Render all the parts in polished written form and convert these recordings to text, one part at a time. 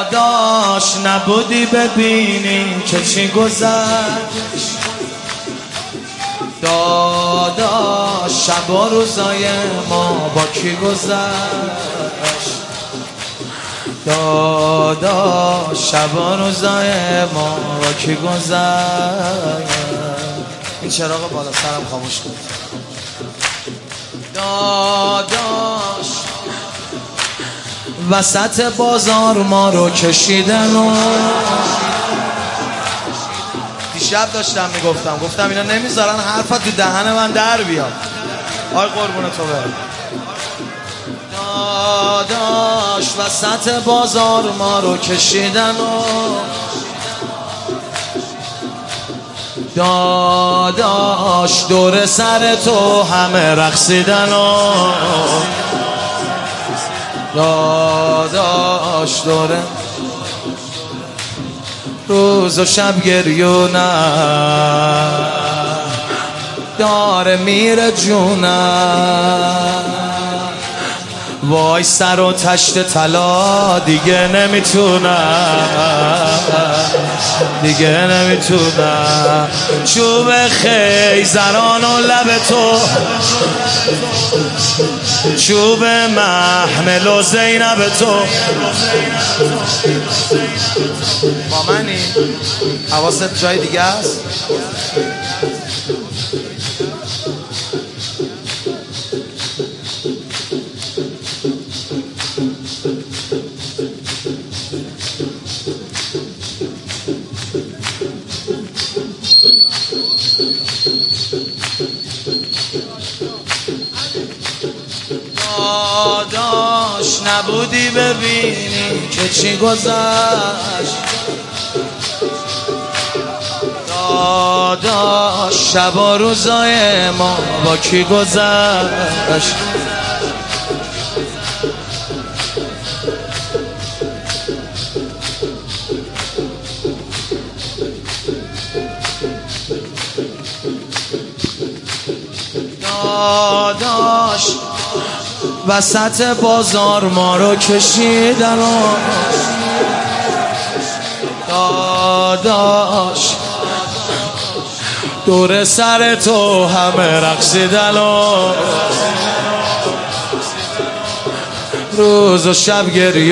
داداش نبودی ببینی که چی گذشت، داداش شب و روزای ما با کی گذشت، داداش شب و روزای ما با کی گذشت. این چراغ بالا سرم خاموش کن. داداش وسط بازار ما رو کشیدن و دیشب داشتم گفتم اینا نمیذارن حرفت تو دهن من در بیاد. آی قربون تو برم. داداش وسط بازار ما رو کشیدن و داداش دور سر تو همه رقصیدن و داداش دوره روز و شب گریونم داره میره جونم، وای سر و تشت طلا دیگه نمیتونم چوب خیزران و لب تو، چوب محمل و زینب تو. با منی؟ حواست جای دیگه است؟ داداش نبودی ببینی که چی گذشت، داداش شب و روزای ما با کی گذشت، داداش وسط بازار ما رو کشیدن و داداش دور سر تو همه رقصیدن و روز و شب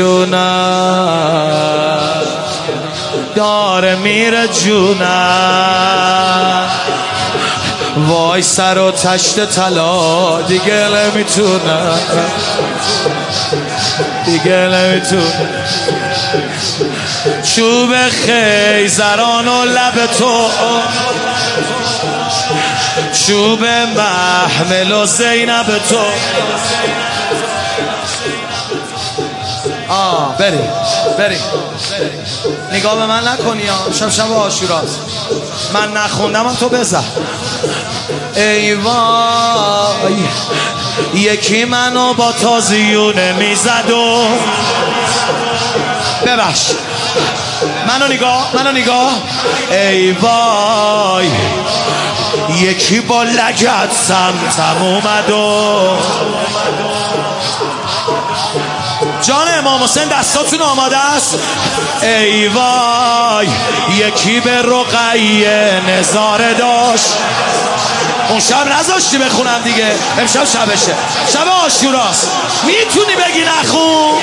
گریونم داره میره جونم، وای سر و تشت طلا دیگه نمیتونم چوب خیزران و لب تو، چوب محمل و زینب تو. بریم نگاه به من نکنی ها، شب عاشوراست. من نخوندم تو بزن. ای وای یکی منو با تازیونه میزد و ببخش منو نگاه ای وای یکی با لگد سمتم اومد و جان امام حسین دستاتون آماده است. ای وای یکی به رقیه نظاره داشت. اون شب نذاشتی بخونم دیگه، امشب شبشه، شب عاشوراست، میتونی بگی نخون.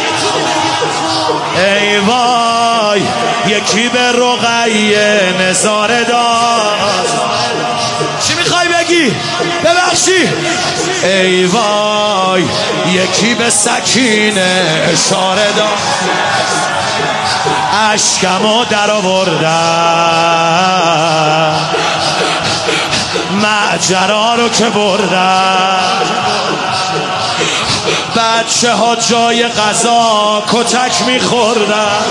ای وای یکی به رقیه نظاره داشت. چی میخوای بگی؟ ببخشی. ای وای یکی به سکینه اشاره داشت. اشکمو در آوردم ماجرا رو که بردم، بچه ها جای غذا کتک میخوردن،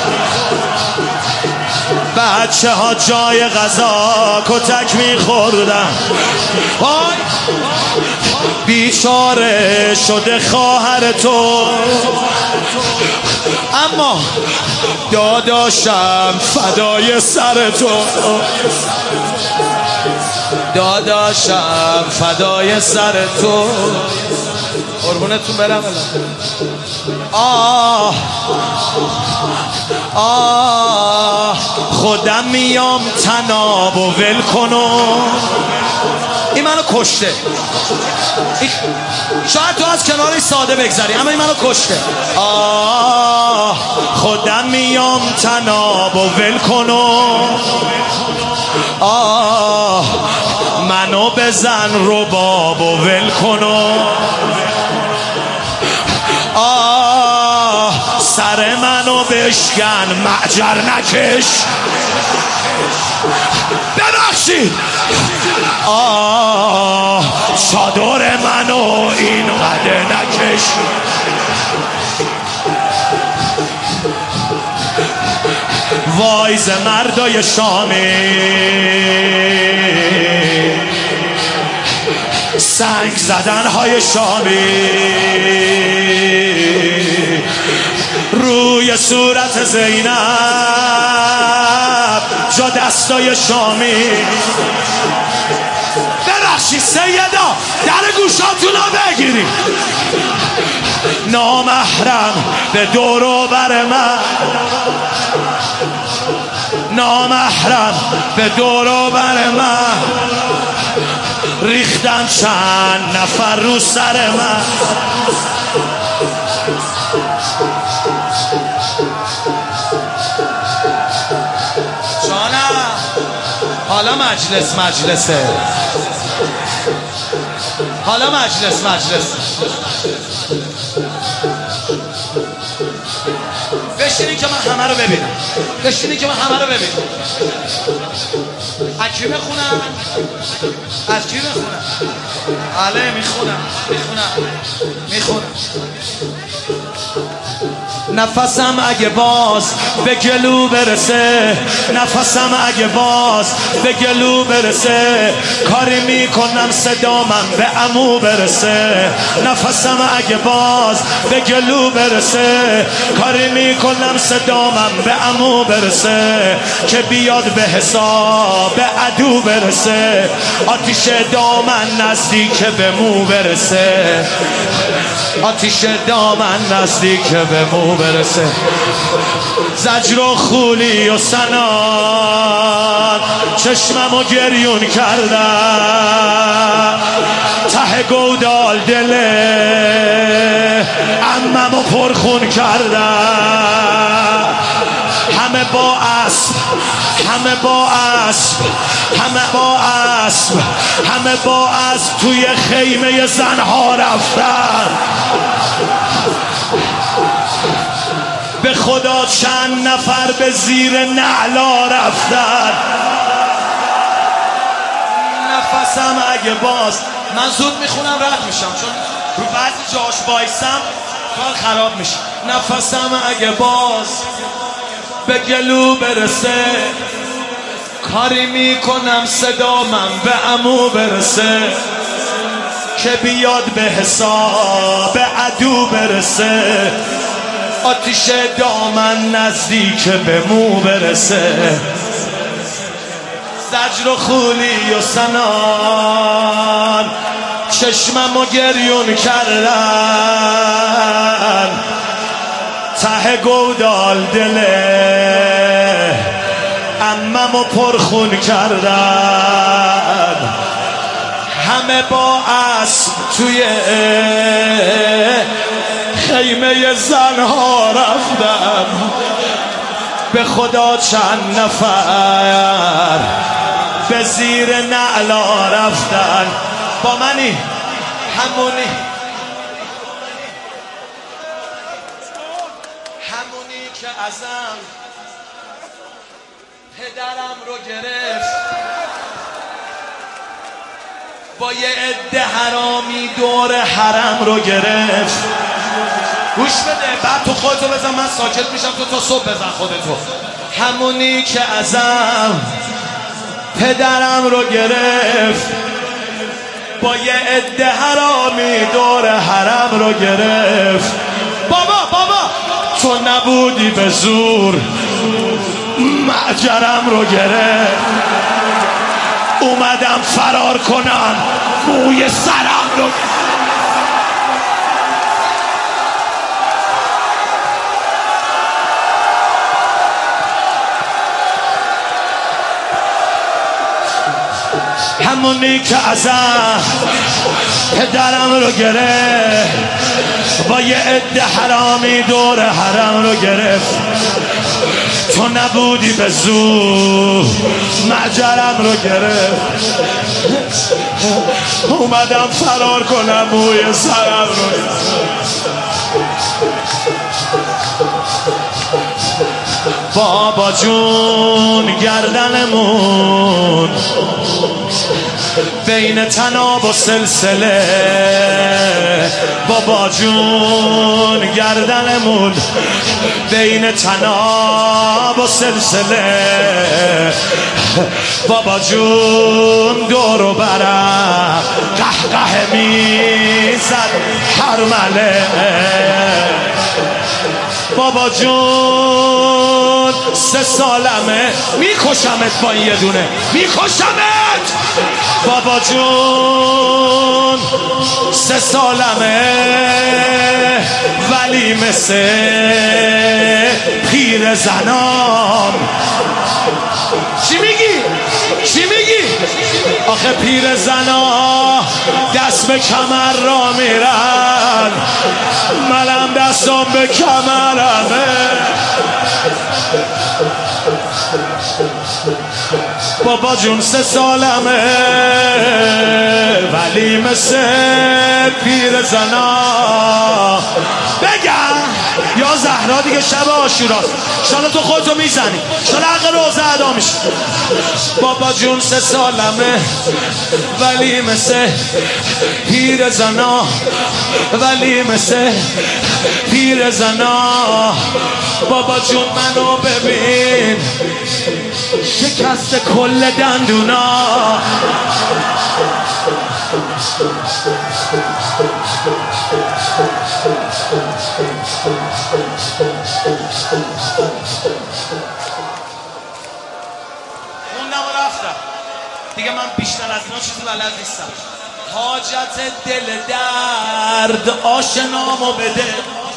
بچه ها جای غذا کتک میخوردن. وای بیچاره شده خواهر تو، اما داداشم فدای سر تو، داداشم فدای سر تو. قربونتون برم. خودم میام تناب و ول کنم. این منو کشته. شاید تو از کنارش ساده بگذری اما این منو کشته. خودم میام تناب و ول کنم. منو بزن رباب و ول کنم. سر منو بشکن معجر نکش. ببخشید چادر منو این قدر نکش. وایز مردای شامی سنگ زدن های شامی روی صورت زینب جا دستای شامی. ببخشید سیدا در گوشاتونو بگیری. نامحرم به دور و بر من، نامحرم به دور و بر من ریختن چند نفر رو سر من. جانم حالا مجلسه. حالا مجلس بشینی که من همه رو ببینم. از کی بخونم؟ بله میخونم. نفسم اگه باز به گلو برسه، نفسم اگه باز به گلو برسه، کاری میکنم صدامم به عمو برسه. نفسم اگه باز به گلو برسه، کاری میکنم صدامم به عمو برسه، که بیاد به حساب عدو برسه. آتیش دامن نزدیک به مو برسه، آتیش دامن نزدیک به مو برسه. زجر و خولی و سنان چشممو گریون کردم، ته گودال دله عممو پرخون کردم. همه با اسب، همه با اسب، همه با اسب، همه با اسب توی خیمه زنها رفتن. به خدا چند نفر به زیر نعلا رفتن. نفسم اگه باز، من زود میخونم رد میشم چون رو بعضی جاش بایستم کار خراب میشه. نفسم اگه باز به گلو برسه، کاری میکنم صدامم به عمو برسه، که بیاد به حساب عدو برسه. آتیش دامن نزدیک به مو برسه. زجر و خولی و سنان چشممو گریون کردن، ته گودال دله عممو پرخون کردن. همه با اسب توی خیمه زنها رفتن. به خدا چند نفر به زیر نعلا رفتن. با منی همونی که ازم پدرم رو گرفت، با یه عده حرامی دور حرم رو گرفت. گوش بده بعد تو خودتو بزن، من ساکت میشم تو تا صبح بزن خودتو. همونی که ازم پدرم رو گرفت، با یه عده حرامی دور حرم رو گرفت. بابا تو نبودی به زور معجرم رو گرفت. اومدم فرار کنم موی سرم رو گرفت. همونی که ازم پدرم رو گرفت، با یه عده حرامی دور حرم رو گرفت. تو نبودی به زور مجرم رو گرفت، اومدم فرار کنم موی سرم رو. بابا جون گردنمون بین تناب و سلسله، بابا جون گردنمون بین تناب و سلسله، بابا جون دور و برم قهقه میزد هرمله. بابا جون 3 سالمه میکشمت با این یه دونه، میکشمت. بابا جون 3 سالمه ولی مثل پیر زنام. چی میگی؟ چی میگی؟ آخه پیر زنا دست به کمر را میرن، منم دستم به کمرمه. بابا جون 3 سالمه ولی مثل پیر زنا. بگم یا زهرا دیگه شب عاشوراست، شالا تو خودتو میزنی، شالا حق روزه ادا میشه. بابا جون 3 سالمه ولی مثل پیر زنا، ولی مثل پیر زنا. بابا جون منو ببین شکست کل دندونا. خوندم و رفتم دیگه، من بیشتر از اینا چیزی بلد نیستم. حاجت دل درد آشنامو بده،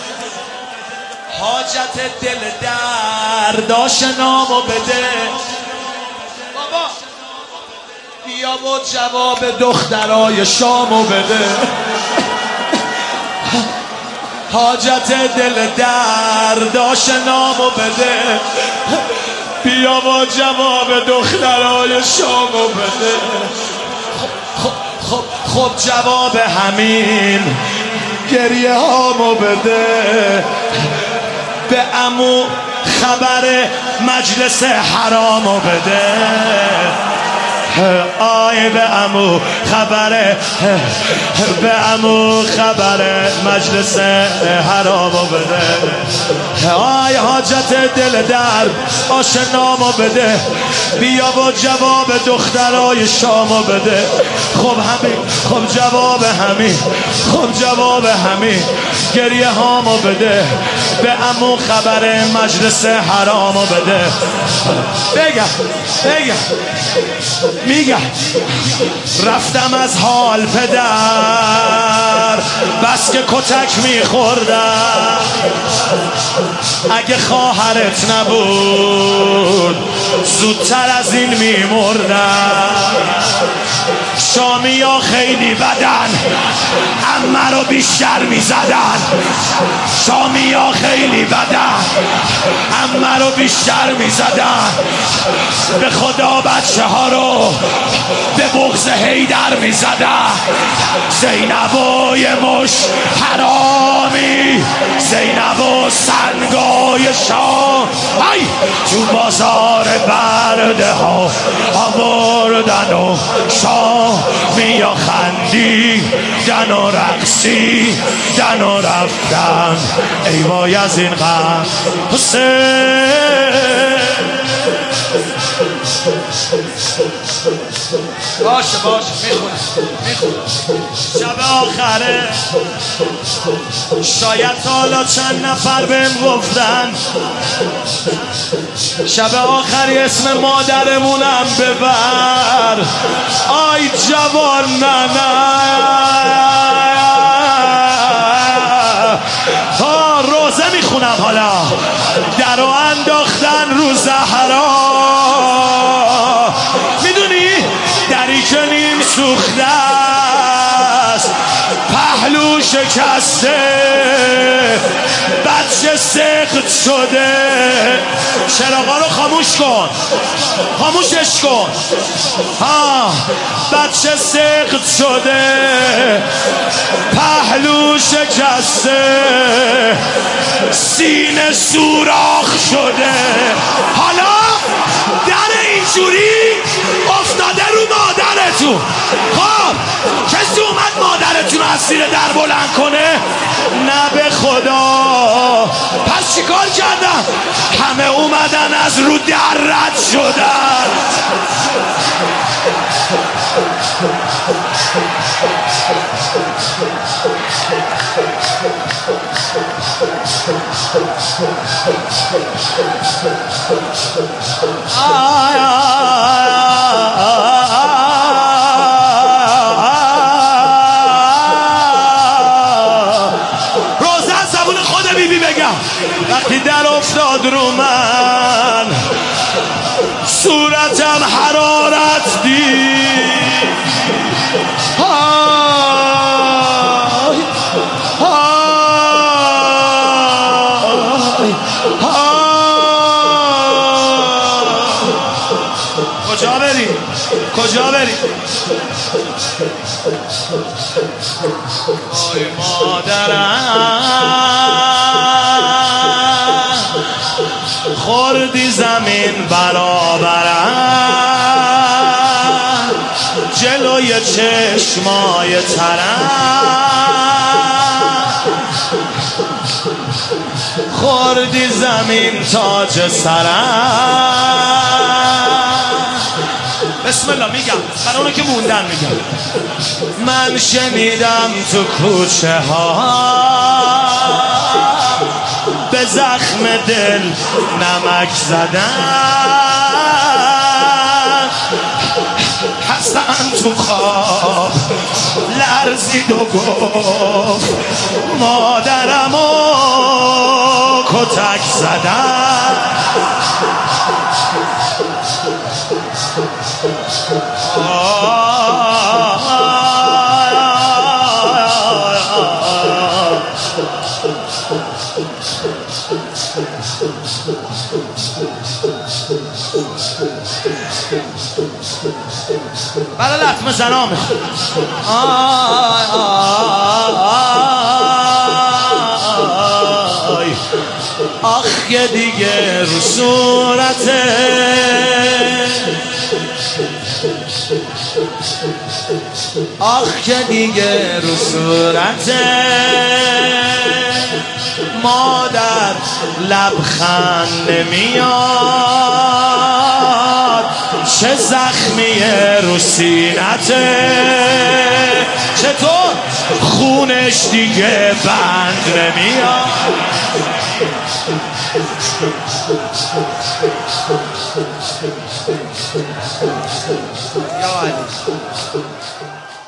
حاجت دل درد آشنامو بده. بابا بیا و جواب دخترای شامو بده، حاجت دل درد آشنامو بده. بیا و جواب دخترای شامو بده. خب جواب همین گریه هامو بده. به عمو خبر مجلس حرامو بده. آی به عمو خبر، به عمو خبر مجلس حرامو بده. آی حاجت دل درد آشنامو بده. بیا و جواب دخترای شامو بده. خب همین، خب جواب همین، خب جواب همین گریه هامو بده. به عمو خبر مجلس حرامو بده. بگم میگم رفتم از حال پدر، بس که کتک میخوردم. اگه خواهرت نبود زودتر از این میمردم. شامی ها خیلی بدن، عمه رو بیشتر میزدن. شامی ها خیلی بدن، عمه رو بیشتر میزدن. به خدا بچه ها رو به بغض حیدر میزدن. زینب و یه مش حرامی، زینب و سنگای شام، ای تو بازار برده ها آوردن و شامی ها خندیدن و رقصیدن و رفتن. ای وای از این غم حسین. باشه میخونم. شب آخره شاید حالا چند نفر بهم گفتن شب آخری اسم مادرمونم ببر. آی جوان ها روزه میخونم. حالا درو انداختن رو زهرا، میدونی دری که شکسته، بچه سخت شده. چراغا رو خاموش کن، خاموشش کن. ها بچه سخت شده، پهلو شکسته، سینه سوراخ شده. حالا در اینجوری افتاده رو مادرتون. خب کسی اومد مادرتون از زیر در بلند کنه؟ نه به خدا. پس چیکار کردن؟ همه اومدن از رو در رد شدن. روزن زبون خود بیبی بگم وقتی در افتاد رو من، صورتم حرارت دید. کجا بری؟ کجا بری؟ آی مادرم، خوردی زمین برابرم، جلوی چشمای ترم، خوردی زمین تاج سرم. بسم الله میگم برای اونو که موندن میگم. من شنیدم تو کوچه ها به زخم دل نمک زدن، حسن تو خواب لرزید و گفت مادرمو کتک زدن. بله لطمه زنامه. آخ که دیگه رو صورته، آخ که دیگه رو صورته، مادر لبخند نمیاد، چه زخمیه رو سینته، چطور خونش دیگه بند نمیاد. یا علی